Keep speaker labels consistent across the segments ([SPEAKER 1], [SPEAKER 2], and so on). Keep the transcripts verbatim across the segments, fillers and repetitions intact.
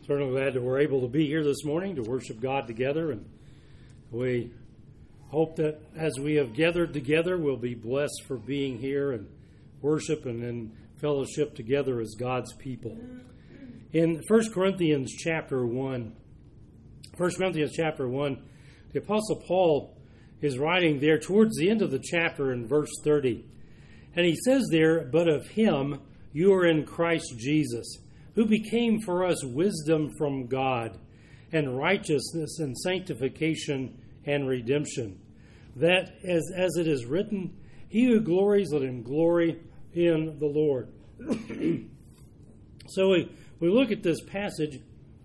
[SPEAKER 1] Certainly glad that we're able to be here this morning to worship God together, and we hope that as we have gathered together, we'll be blessed for being here and worship and in fellowship together as God's people. In First Corinthians chapter one, First Corinthians chapter one, the Apostle Paul is writing there towards the end of the chapter in verse thirty. And he says there, "But of him you are in Christ Jesus, who became for us wisdom from God, and righteousness and sanctification and redemption. That, as, as it is written, he who glories, let him glory in the Lord." So we, we look at this passage,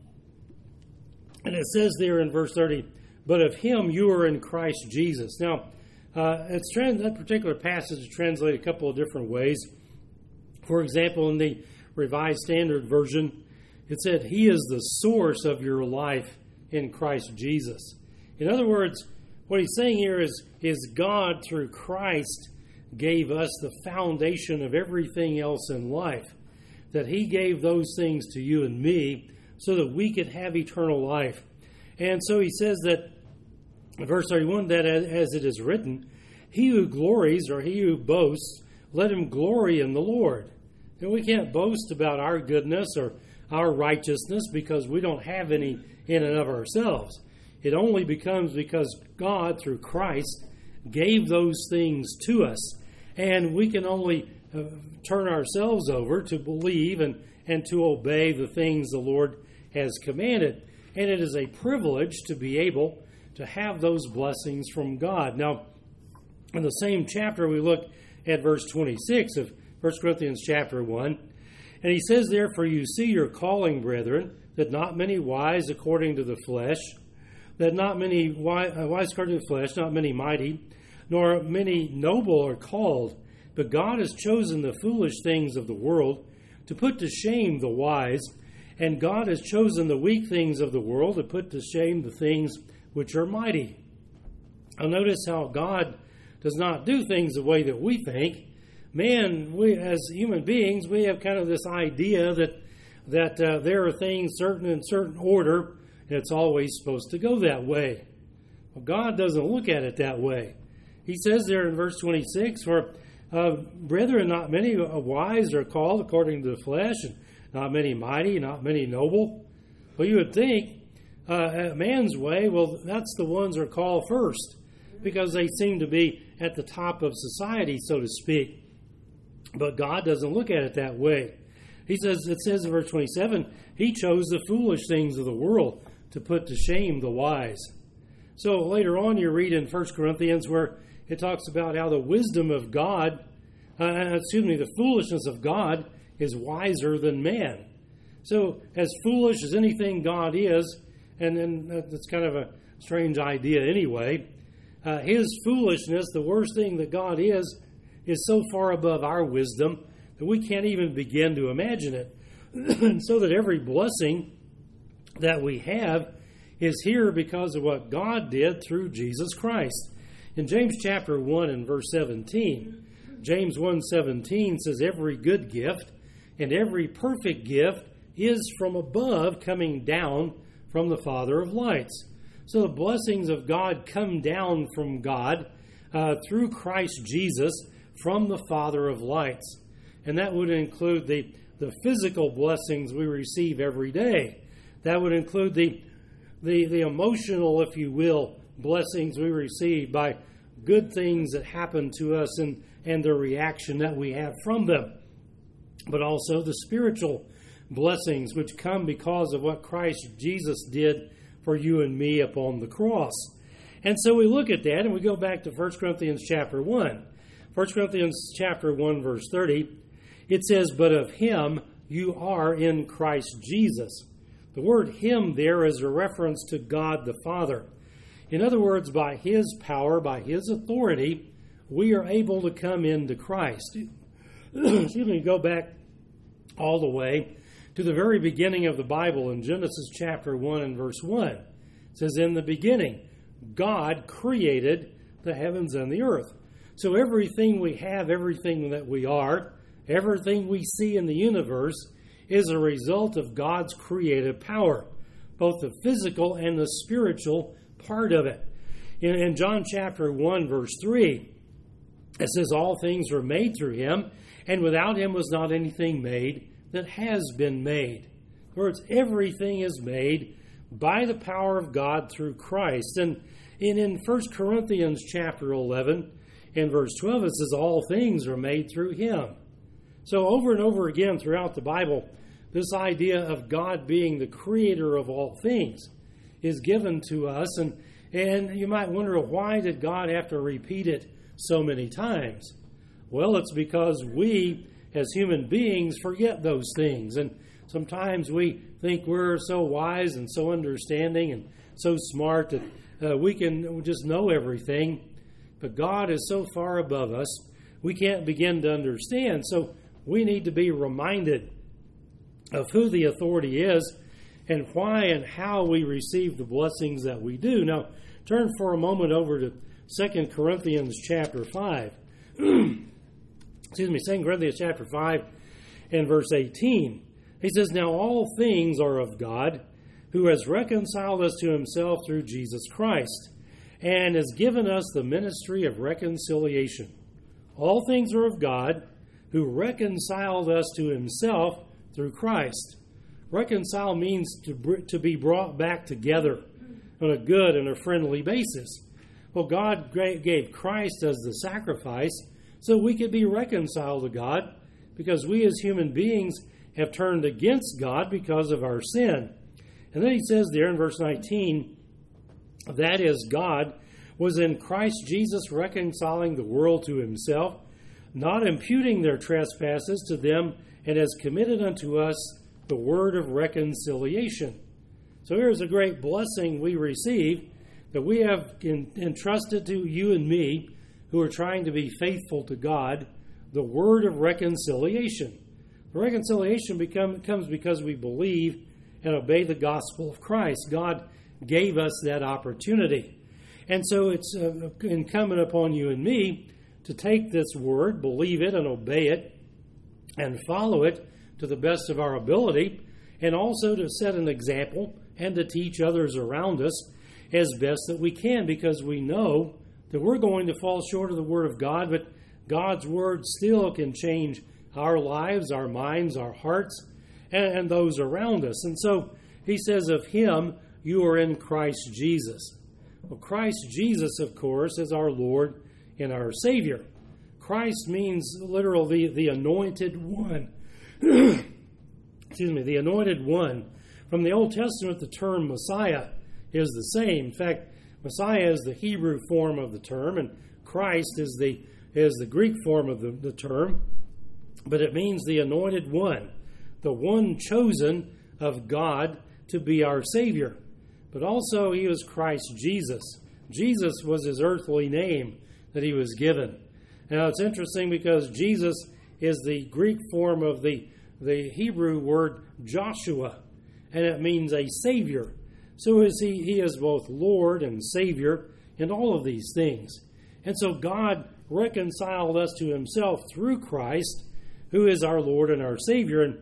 [SPEAKER 1] and it says there in verse thirty, "But of him you are in Christ Jesus." Now, uh, it's trans- that particular passage is translated a couple of different ways. For example, in the Revised Standard Version, it said, "He is the source of your life in Christ Jesus." In other words, what he's saying here is, is God, through Christ, gave us the foundation of everything else in life. That he gave those things to you and me so that we could have eternal life. And so he says that, in verse thirty-one, that as it is written, he who glories, or he who boasts, let him glory in the Lord. And we can't boast about our goodness or our righteousness because we don't have any in and of ourselves. It only becomes because God, through Christ, gave those things to us. And we can only uh, turn ourselves over to believe and, and to obey the things the Lord has commanded. And it is a privilege to be able to have those blessings from God. Now, in the same chapter, we look at verse twenty-six of First Corinthians chapter one, and he says, "There, for you see your calling, brethren, that not many wise according to the flesh, that not many wise, uh, wise according to the flesh, not many mighty, nor many noble are called, but God has chosen the foolish things of the world to put to shame the wise, and God has chosen the weak things of the world to put to shame the things which are mighty." Now notice how God does not do things the way that we think. Man, we as human beings, we have kind of this idea that that uh, there are things certain in certain order, and it's always supposed to go that way. Well, God doesn't look at it that way. He says there in verse twenty-six, "For uh, brethren, not many wise are called according to the flesh, and not many mighty, not many noble." Well, you would think uh, man's way, well, that's the ones who are called first, because they seem to be at the top of society, so to speak. But God doesn't look at it that way. He says, it says in verse twenty-seven, he chose the foolish things of the world to put to shame the wise. So later on you read in First Corinthians where it talks about how the wisdom of God, uh, excuse me, the foolishness of God is wiser than man. So as foolish as anything God is, and then that's kind of a strange idea anyway, uh, his foolishness, the worst thing that God is, is so far above our wisdom that we can't even begin to imagine it. And so that every blessing that we have is here because of what God did through Jesus Christ. In James chapter one and verse seventeen, James one seventeen says, "Every good gift and every perfect gift is from above, coming down from the Father of lights." So the blessings of God come down from God uh, through Christ Jesus, from the Father of lights. And that would include the, the physical blessings we receive every day. That would include the, the, the emotional, if you will, blessings we receive by good things that happen to us and, and the reaction that we have from them. But also the spiritual blessings which come because of what Christ Jesus did for you and me upon the cross. And so we look at that and we go back to First Corinthians chapter one. First Corinthians chapter one, verse thirty, it says, "But of him you are in Christ Jesus." The word "him" there is a reference to God the Father. In other words, by his power, by his authority, we are able to come into Christ. Excuse me, go back all the way to the very beginning of the Bible in Genesis chapter one and verse one. It says, "In the beginning, God created the heavens and the earth." So everything we have, everything that we are, everything we see in the universe is a result of God's creative power, both the physical and the spiritual part of it. In, in John chapter one, verse three, it says, all things were made through him, and without him was not anything made that has been made. In other words, everything is made by the power of God through Christ. And in, in First Corinthians chapter eleven, in verse twelve, it says, all things are made through him. So over and over again throughout the Bible, this idea of God being the creator of all things is given to us. And, and you might wonder, why did God have to repeat it so many times? Well, it's because we, as human beings, forget those things. And sometimes we think we're so wise and so understanding and so smart that uh, we can just know everything. But God is so far above us, we can't begin to understand. So we need to be reminded of who the authority is and why and how we receive the blessings that we do. Now, turn for a moment over to Second Corinthians chapter five. Excuse me, Second Corinthians chapter five and verse eighteen. He says, now all things are of God, who has reconciled us to himself through Jesus Christ, and has given us the ministry of reconciliation. All things are of God, who reconciled us to himself through Christ. Reconcile means to, to be brought back together on a good and a friendly basis. Well, God gave Christ as the sacrifice so we could be reconciled to God, because we as human beings have turned against God because of our sin. And then he says there in verse nineteen, that is, God was in Christ Jesus reconciling the world to himself, not imputing their trespasses to them, and has committed unto us the word of reconciliation. So here's a great blessing we receive that we have in, entrusted to you and me, who are trying to be faithful to God, the word of reconciliation. The reconciliation become, comes because we believe and obey the gospel of Christ. God gave us that opportunity. And so it's uh, incumbent upon you and me to take this word, believe it, and obey it, and follow it to the best of our ability, and also to set an example and to teach others around us as best that we can, because we know that we're going to fall short of the Word of God, but God's Word still can change our lives, our minds, our hearts, and, and those around us. And so he says, of him you are in Christ Jesus. Well, Christ Jesus, of course, is our Lord and our Savior. Christ means literally the, the anointed one. Excuse me, the anointed one. From the Old Testament, the term Messiah is the same. In fact, Messiah is the Hebrew form of the term, and Christ is the is the Greek form of the, the term. But it means the anointed one, the one chosen of God to be our Savior. But also he was Christ Jesus. Jesus was his earthly name that he was given. Now it's interesting because Jesus is the Greek form of the, the Hebrew word Joshua, and it means a Savior. So is he, he is both Lord and Savior in all of these things. And so God reconciled us to himself through Christ, who is our Lord and our Savior. In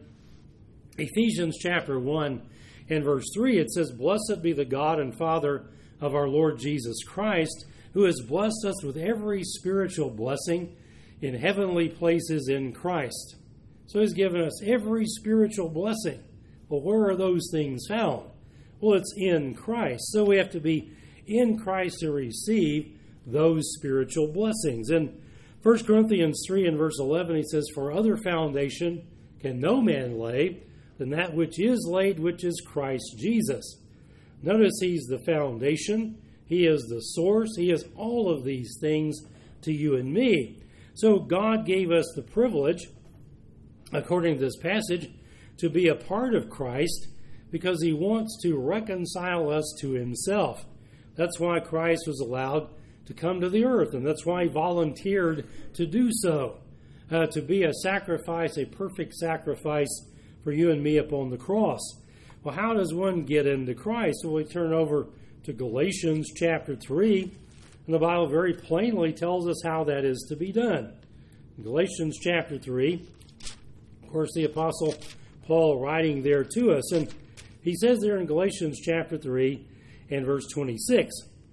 [SPEAKER 1] Ephesians chapter one and verse three, it says, blessed be the God and Father of our Lord Jesus Christ, who has blessed us with every spiritual blessing in heavenly places in Christ. So he's given us every spiritual blessing. Well, where are those things found? Well, it's in Christ. So we have to be in Christ to receive those spiritual blessings. In First Corinthians three and verse eleven, he says, for other foundation can no man lay than that which is laid, which is Christ Jesus. Notice he's the foundation. He is the source. He is all of these things to you and me. So God gave us the privilege, according to this passage, to be a part of Christ because he wants to reconcile us to himself. That's why Christ was allowed to come to the earth, and that's why he volunteered to do so, uh, to be a sacrifice, a perfect sacrifice for you and me upon the cross. Well, how does one get into Christ? Well, we turn over to Galatians chapter three, and the Bible very plainly tells us how that is to be done. In Galatians chapter three, of course, the Apostle Paul writing there to us. And he says there in Galatians chapter three and verse twenty-six,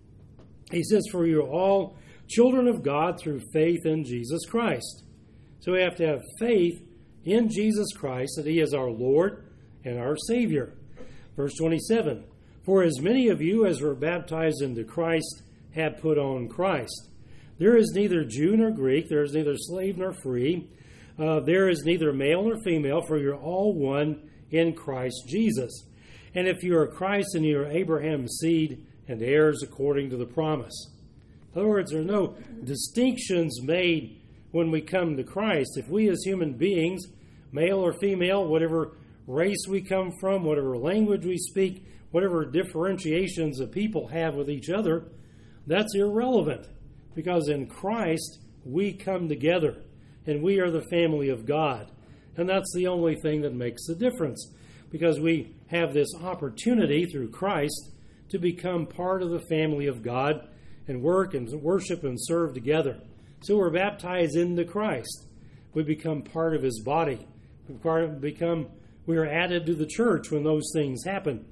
[SPEAKER 1] he says, "For you are all children of God through faith in Jesus Christ." So we have to have faith in Jesus Christ, that he is our Lord and our Savior. Verse twenty-seven, "For as many of you as were baptized into Christ have put on Christ. There is neither Jew nor Greek, there is neither slave nor free, uh, there is neither male nor female, for you're all one in Christ Jesus. And if you are Christ, then you are Abraham's seed and heirs according to the promise." In other words, there are no distinctions made when we come to Christ. If we as human beings, male or female, whatever race we come from, whatever language we speak, whatever differentiations that people have with each other, that's irrelevant. Because in Christ, we come together, and we are the family of God. And that's the only thing that makes the difference, because we have this opportunity through Christ to become part of the family of God and work and worship and serve together. So we're baptized into Christ. We become part of his body. We become, we are added to the church when those things happen.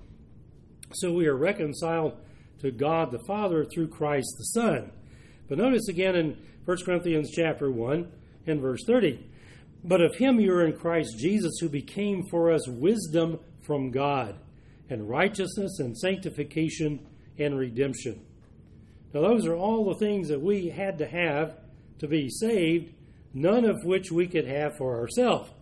[SPEAKER 1] So we are reconciled to God the Father through Christ the Son. But notice again in First Corinthians chapter one and verse thirty, "But of him you are in Christ Jesus, who became for us wisdom from God, and righteousness and sanctification and redemption." Now those are all the things that we had to have to be saved, none of which we could have for ourselves.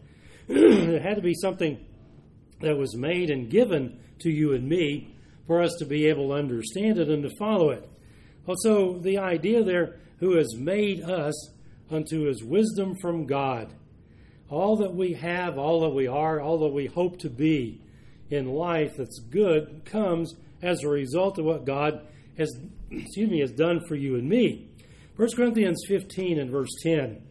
[SPEAKER 1] It had to be something that was made and given to you and me for us to be able to understand it and to follow it. Also, the idea there, who has made us unto his wisdom from God. All that we have, all that we are, all that we hope to be in life that's good comes as a result of what God has, excuse me, has done for you and me. First Corinthians fifteen and verse ten.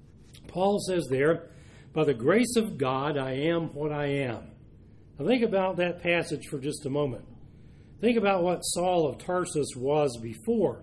[SPEAKER 1] Paul says there, "By the grace of God I am what I am." Now think about that passage for just a moment. Think about what Saul of Tarsus was before.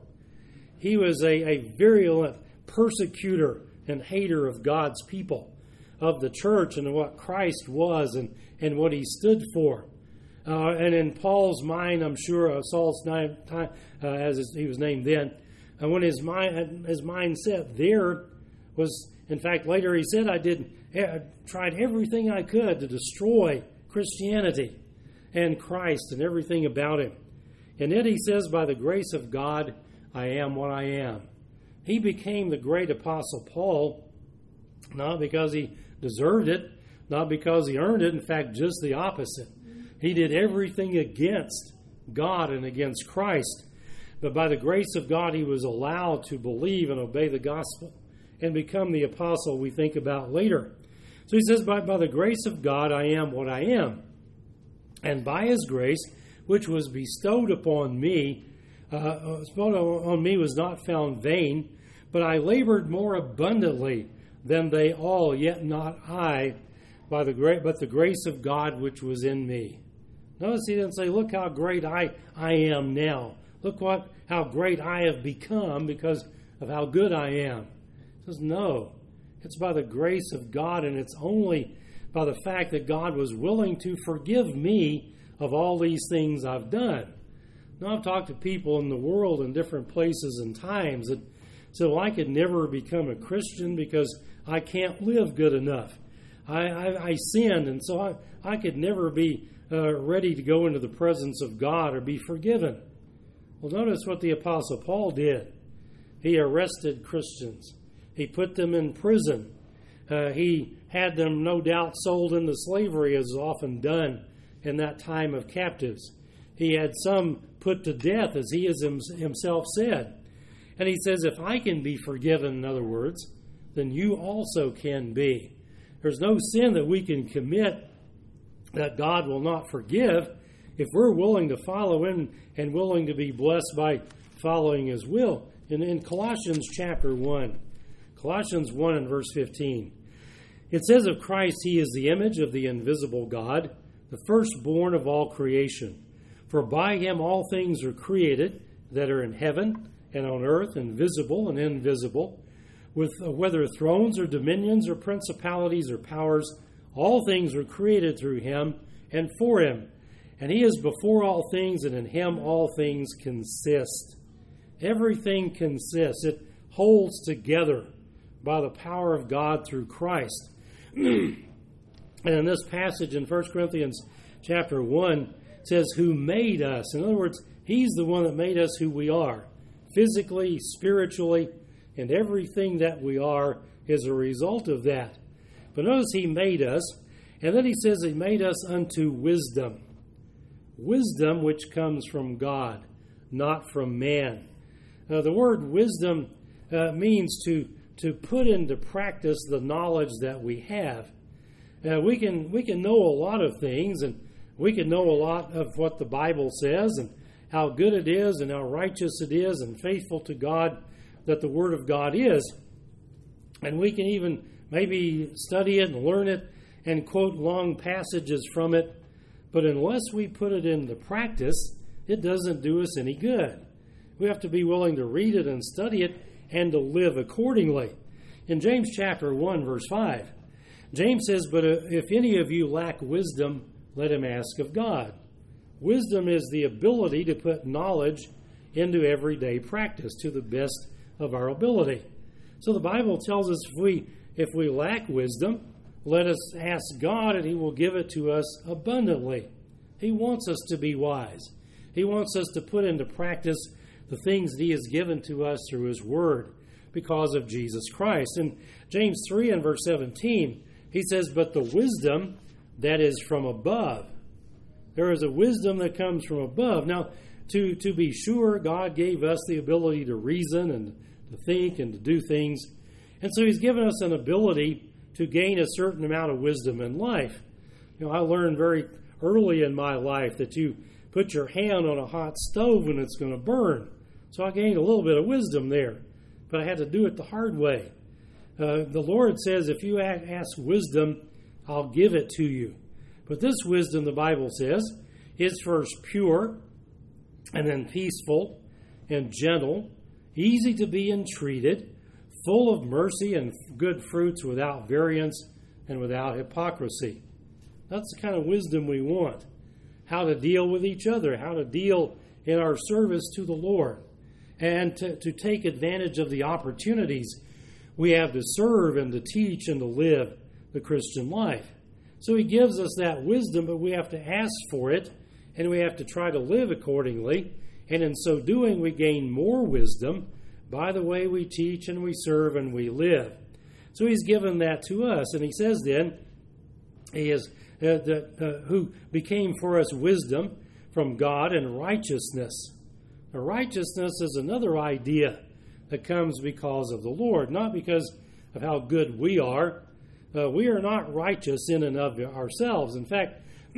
[SPEAKER 1] He was a, a virulent persecutor and hater of God's people, of the church, and of what Christ was and, and what he stood for. Uh, and in Paul's mind, I'm sure, uh, Saul's name, uh, as he was named then, and when his mind, his mindset there was, in fact, later he said, I did I tried everything I could to destroy Christianity and Christ and everything about him. And yet he says, by the grace of God, I am what I am. He became the great apostle Paul, not because he deserved it, not because he earned it. In fact, just the opposite. He did everything against God and against Christ. But by the grace of God, he was allowed to believe and obey the gospel and become the apostle we think about later. So he says, by, by the grace of God, I am what I am. And by his grace, which was bestowed upon me, uh, bestowed on me was not found vain, but I labored more abundantly than they all, yet not I, by the great, but the grace of God which was in me. Notice he didn't say, look how great I, I am now. Look what how great I have become because of how good I am. He says, no. It's by the grace of God, and it's only by the fact that God was willing to forgive me of all these things I've done. Now, I've talked to people in the world in different places and times that said, well, I could never become a Christian because I can't live good enough. I, I, I sinned, and so I, I could never be uh, ready to go into the presence of God or be forgiven. Well, notice what the Apostle Paul did. He arrested Christians. He put them in prison. Uh, he had them, no doubt, sold into slavery, as is often done in that time of captives. He had some put to death, as he himself said. And he says, if I can be forgiven, in other words, then you also can be. There's no sin that we can commit that God will not forgive if we're willing to follow him and willing to be blessed by following his will. In, in Colossians chapter one, Colossians one and verse fifteen, it says of Christ, he is the image of the invisible God, the firstborn of all creation. For by him all things are created that are in heaven and on earth, and visible and invisible, with uh, whether thrones or dominions or principalities or powers, All things were created through him and for him. And he is before all things, and in him all things consist. Everything consists. It holds together by the power of God through Christ. And in this passage in First Corinthians chapter one, it says, who made us. In other words, he's the one that made us who we are, physically, spiritually, and everything that we are is a result of that. But notice he made us, and then he says he made us unto wisdom. Wisdom which comes from God, not from man. Uh, the word wisdom uh, means to, to put into practice the knowledge that we have. Uh, we can we can know a lot of things, and we can know a lot of what the Bible says, and how good it is, and how righteous it is, and faithful to God that the Word of God is. And we can even maybe study it and learn it and quote long passages from it. But unless we put it into practice, it doesn't do us any good. We have to be willing to read it and study it and to live accordingly. In James chapter one, verse five, James says, but if any of you lack wisdom, let him ask of God. Wisdom is the ability to put knowledge into everyday practice to the best of our ability. So the Bible tells us if we if we lack wisdom, let us ask God, and he will give it to us abundantly. He wants us to be wise. He wants us to put into practice the things that he has given to us through his word because of Jesus Christ. In James three and verse seventeen, he says, but the wisdom that is from above. There is a wisdom that comes from above. Now, to, to be sure, God gave us the ability to reason and to think and to do things. And so he's given us an ability to gain a certain amount of wisdom in life. You know, I learned very early in my life that you put your hand on a hot stove and it's going to burn. So I gained a little bit of wisdom there, but I had to do it the hard way. Uh, the Lord says, if you ask wisdom, I'll give it to you. But this wisdom, the Bible says, is first pure, and then peaceful and gentle, easy to be entreated, full of mercy and good fruits, without variance and without hypocrisy. That's the kind of wisdom we want. How to deal with each other, how to deal in our service to the Lord, and to, to take advantage of the opportunities we have to serve and to teach and to live the Christian life. So he gives us that wisdom, but we have to ask for it, and we have to try to live accordingly. And in so doing, we gain more wisdom by the way we teach and we serve and we live. So he's given that to us. And he says then, he is uh, the, uh, who became for us wisdom from God and righteousness. Now, righteousness is another idea that comes because of the Lord, not because of how good we are. Uh, we are not righteous in and of ourselves. In fact,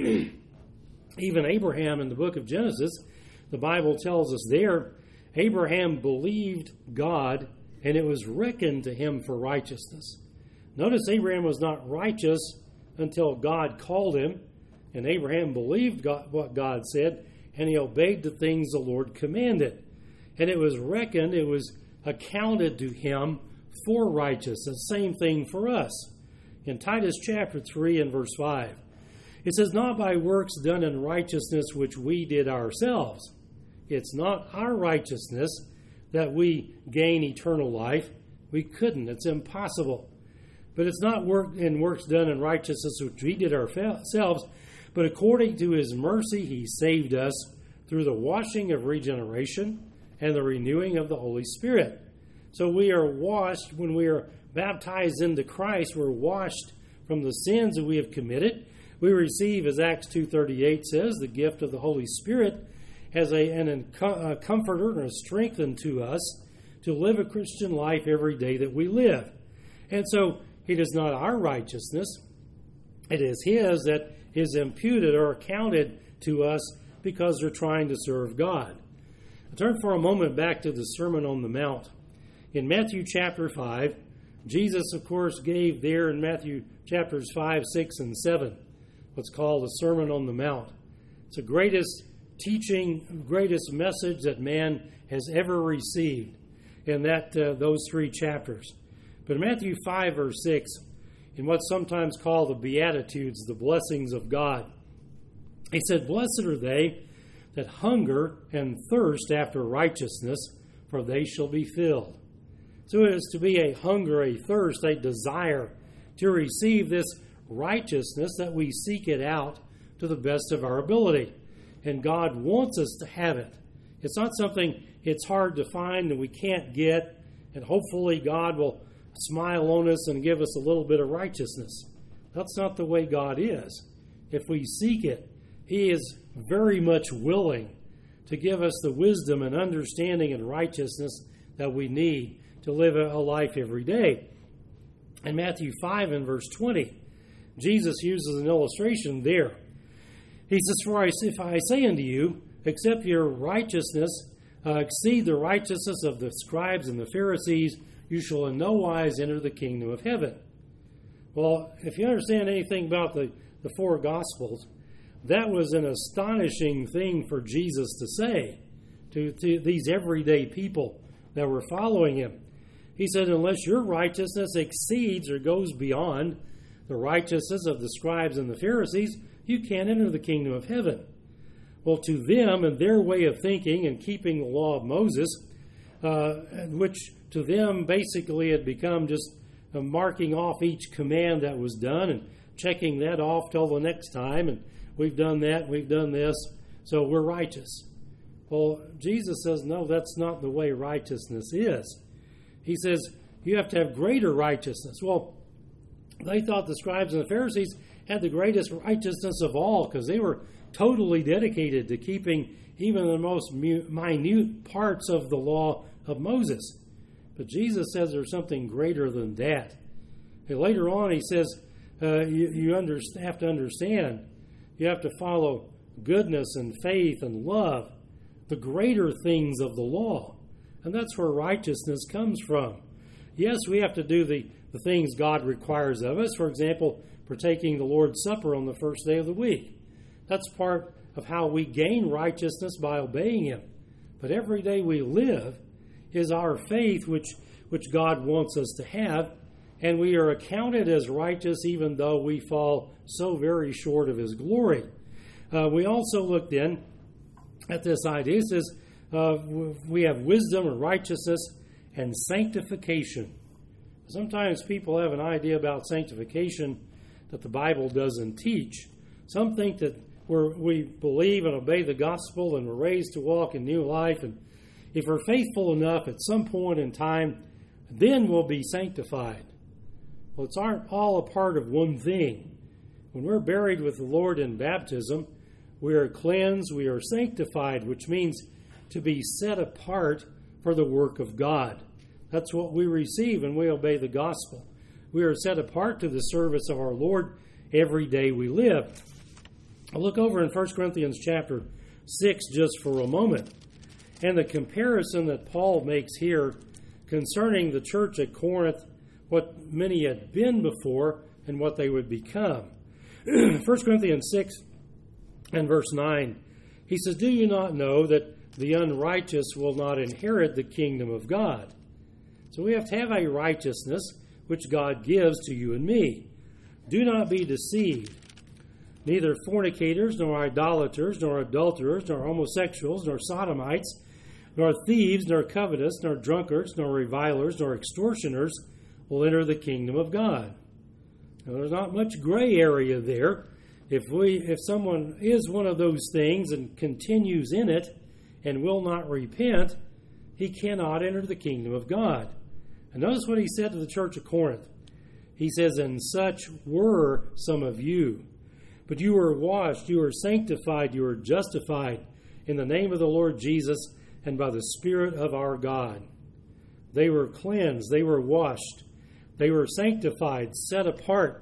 [SPEAKER 1] even Abraham in the book of Genesis, the Bible tells us there, Abraham believed God, and it was reckoned to him for righteousness. Notice Abraham was not righteous until God called him, and Abraham believed God, what God said, and he obeyed the things the Lord commanded. And it was reckoned, it was accounted to him for righteousness. Same thing for us. In Titus chapter three and verse five, it says, not by works done in righteousness which we did ourselves. It's not our righteousness that we gain eternal life. We couldn't. It's impossible. But it's not work in works done in righteousness which we did ourselves, but according to his mercy he saved us through the washing of regeneration and the renewing of the Holy Spirit. So we are washed when we are baptized into Christ. We're washed from the sins that we have committed. We receive, as Acts two thirty-eight says, the gift of the Holy Spirit as a, an, a comforter and a strength unto us to live a Christian life every day that we live. And so it is not our righteousness. It is his that is imputed or accounted to us because we're trying to serve God. I'll turn for a moment back to the Sermon on the Mount. In Matthew chapter five, Jesus, of course, gave there in Matthew chapters five, six, and seven what's called the Sermon on the Mount. It's the greatest teaching, greatest message that man has ever received in that uh, those three chapters. But in Matthew five, verse six, in what's sometimes called the Beatitudes, the blessings of God. He said, "Blessed are they that hunger and thirst after righteousness, for they shall be filled." So it is to be a hunger, a thirst, a desire to receive this righteousness that we seek it out to the best of our ability. And God wants us to have it. It's not something it's hard to find and we can't get, and hopefully God will smile on us and give us a little bit of righteousness. That's not the way God is. If we seek it, He is very much willing to give us the wisdom and understanding and righteousness that we need to live a life every day. In Matthew five and verse twenty, Jesus uses an illustration there. He says, "For I, if I say unto you, except your righteousness uh, exceed the righteousness of the scribes and the Pharisees, you shall in no wise enter the kingdom of heaven." Well, if you understand anything about the, the four Gospels, that was an astonishing thing for Jesus to say to, to these everyday people that were following Him. He said, unless your righteousness exceeds or goes beyond the righteousness of the scribes and the Pharisees, you can't enter the kingdom of heaven. Well, to them and their way of thinking and keeping the law of Moses, uh, which to them basically had become just uh, marking off each command that was done and checking that off till the next time, and we've done that, we've done this, so we're righteous. Well, Jesus says, no, that's not the way righteousness is. He says, you have to have greater righteousness. Well, they thought the scribes and the Pharisees had the greatest righteousness of all because they were totally dedicated to keeping even the most minute parts of the law of Moses. But Jesus says there's something greater than that. And later on, he says, uh, you, you under, have to understand, you have to follow goodness and faith and love, the greater things of the law. And that's where righteousness comes from. Yes, we have to do the, the things God requires of us. For example, partaking the Lord's Supper on the first day of the week. That's part of how we gain righteousness by obeying Him. But every day we live is our faith, which, which God wants us to have, and we are accounted as righteous even though we fall so very short of His glory. Uh, we also looked in at this idea. It says uh, we have wisdom and righteousness and sanctification. Sometimes people have an idea about sanctification that the Bible doesn't teach. Some think that we're, we believe and obey the gospel and we're raised to walk in new life, and if we're faithful enough at some point in time, then we'll be sanctified. Well, it's all a part of one thing. When we're buried with the Lord in baptism, we are cleansed, we are sanctified, which means to be set apart for the work of God. That's what we receive when we obey the gospel. We are set apart to the service of our Lord every day we live. I'll look over in First Corinthians chapter six just for a moment. And the comparison that Paul makes here concerning the church at Corinth, what many had been before and what they would become. First Corinthians six and verse nine, he says, "Do you not know that the unrighteous will not inherit the kingdom of God?" So we have to have a righteousness which God gives to you and me. "Do not be deceived. Neither fornicators, nor idolaters, nor adulterers, nor homosexuals, nor sodomites, nor thieves, nor covetous, nor drunkards, nor revilers, nor extortioners will enter the kingdom of God." Now, there's not much gray area there. If we, if someone is one of those things and continues in it and will not repent, he cannot enter the kingdom of God. And notice what he said to the church of Corinth. He says, "And such were some of you. But you were washed, you were sanctified, you were justified in the name of the Lord Jesus and by the Spirit of our God." They were cleansed, they were washed, they were sanctified, set apart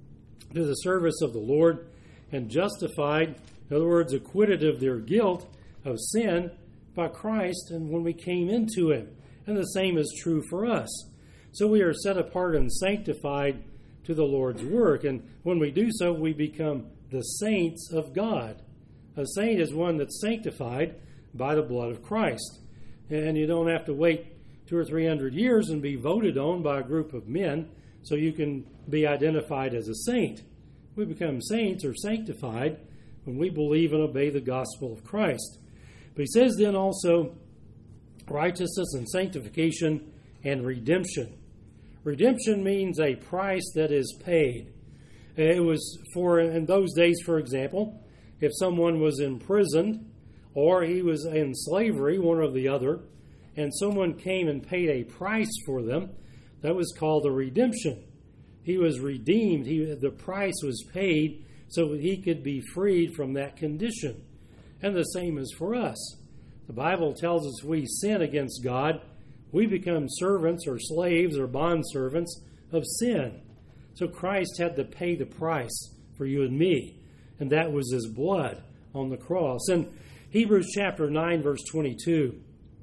[SPEAKER 1] to the service of the Lord, and justified, in other words, acquitted of their guilt of sin by Christ and when we came into Him. And the same is true for us. So we are set apart and sanctified to the Lord's work. And when we do so, we become the saints of God. A saint is one that's sanctified by the blood of Christ. And you don't have to wait two or three hundred years and be voted on by a group of men. so you can be identified as a saint. We become saints or sanctified when we believe and obey the gospel of Christ. But he says then also righteousness and sanctification and redemption. Redemption means a price that is paid. It was for, in those days, for example, if someone was imprisoned or he was in slavery, one or the other, and someone came and paid a price for them, that was called a redemption. He was redeemed. He, the price was paid so that he could be freed from that condition. And the same is for us. The Bible tells us if we sin against God, we become servants or slaves or bondservants of sin. So Christ had to pay the price for you and me, and that was his blood on the cross. In Hebrews chapter nine, verse twenty-two,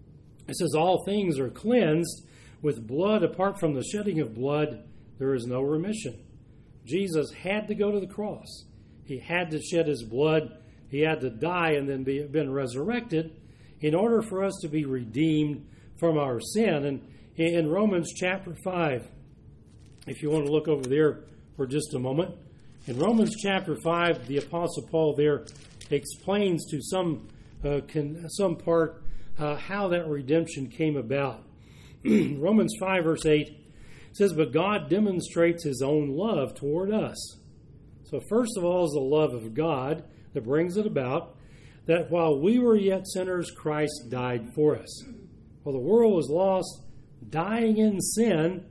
[SPEAKER 1] it says, all things are cleansed with blood. Apart from the shedding of blood, there is no remission. Jesus had to go to the cross. He had to shed his blood. He had to die and then be been resurrected in order for us to be redeemed from our sin. And in Romans chapter five, if you want to look over there for just a moment, in Romans chapter five, the Apostle Paul there explains to some uh, can, some part uh, how that redemption came about. Romans five, verse eight says, but God demonstrates his own love toward us. So first of all is the love of God that brings it about, that while we were yet sinners, Christ died for us. Well, the world was lost, dying in sin,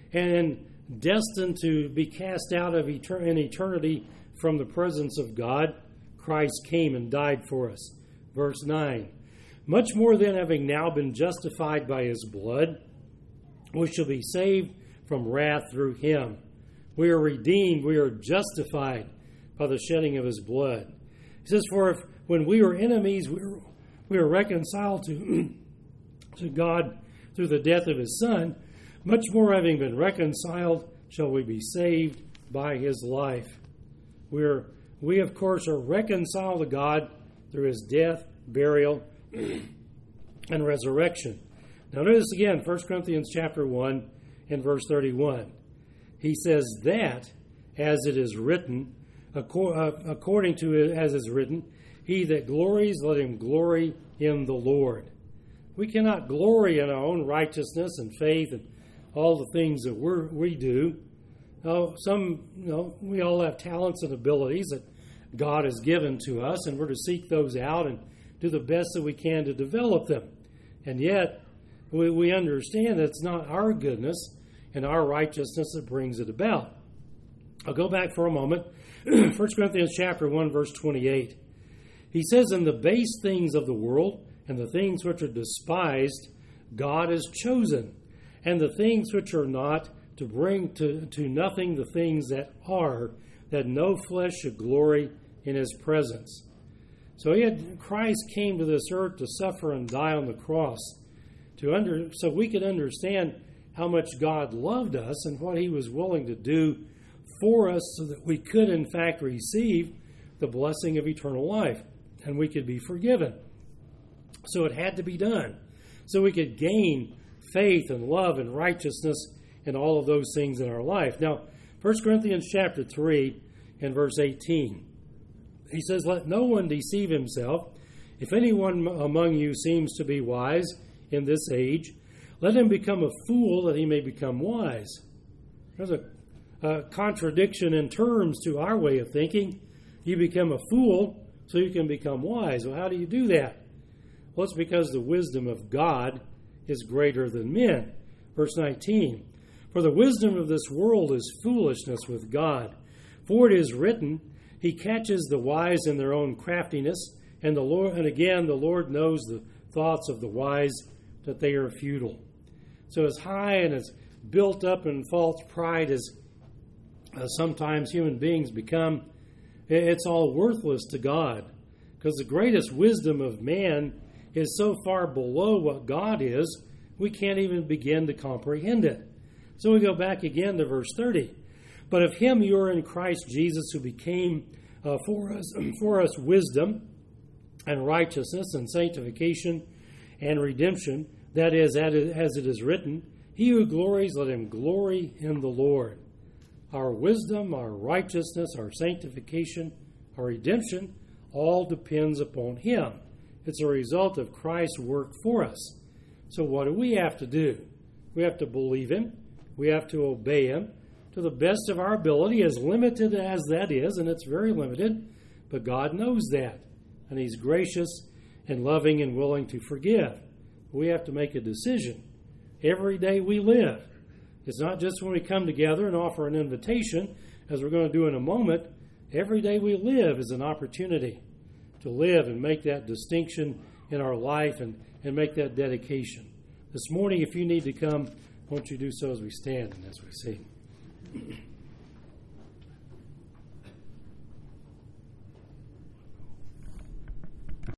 [SPEAKER 1] and destined to be cast out of etern- in eternity from the presence of God. Christ came and died for us. Verse nine, much more than having now been justified by his blood, we shall be saved from wrath through him. We are redeemed, we are justified by the shedding of his blood. He says, for if when we were enemies, we were, we were reconciled to, to God through the death of his Son, much more having been reconciled, shall we be saved by his life. We are, we of course, are reconciled to God through his death, burial, and resurrection. Now notice again, First Corinthians chapter one and verse thirty-one. He says that, as it is written, according to it as is written, he that glories, let him glory in the Lord. We cannot glory in our own righteousness and faith and all the things that we we do. Now, some, you know, we all have talents and abilities that God has given to us, and we're to seek those out and do the best that we can to develop them. And yet, we, we understand that it's not our goodness and our righteousness that brings it about. I'll go back for a moment. First Corinthians chapter one, verse twenty-eight. He says, in the base things of the world and the things which are despised, God has chosen, and the things which are not, to bring to, to nothing the things that are, that no flesh should glory in his presence. So he had, Christ came to this earth to suffer and die on the cross, to under, so we could understand how much God loved us and what he was willing to do for us so that we could, in fact, receive the blessing of eternal life and we could be forgiven. So it had to be done so we could gain faith and love and righteousness and all of those things in our life. Now, First Corinthians chapter three and verse eighteen, he says, let no one deceive himself. If anyone among you seems to be wise in this age, let him become a fool that he may become wise. There's a, a contradiction in terms to our way of thinking. You become a fool so you can become wise. Well, how do you do that? Well, it's because the wisdom of God is greater than men. Verse nineteen, for the wisdom of this world is foolishness with God. For it is written, he catches the wise in their own craftiness, and the Lord, and again, the Lord knows the thoughts of the wise, that they are futile. So as high and as built up in false pride as uh, sometimes human beings become, it's all worthless to God, because the greatest wisdom of man is so far below what God is, we can't even begin to comprehend it. So we go back again to verse thirty. But of him you are in Christ Jesus, who became uh, for us for us wisdom and righteousness and sanctification and redemption. That is, as it is written, he who glories, let him glory in the Lord. our wisdom, our righteousness, our sanctification, our redemption, all depends upon Him. It's a result of Christ's work for us. So what do we have to do? We have to believe Him. We have to obey Him to the best of our ability, as limited as that is, and it's very limited, but God knows that, and He's gracious and loving and willing to forgive. We have to make a decision every day we live. It's not just when we come together and offer an invitation, as we're going to do in a moment. Every day we live is an opportunity to live and make that distinction in our life and, and make that dedication. This morning, if you need to come, won't you do so as we stand and as we sing?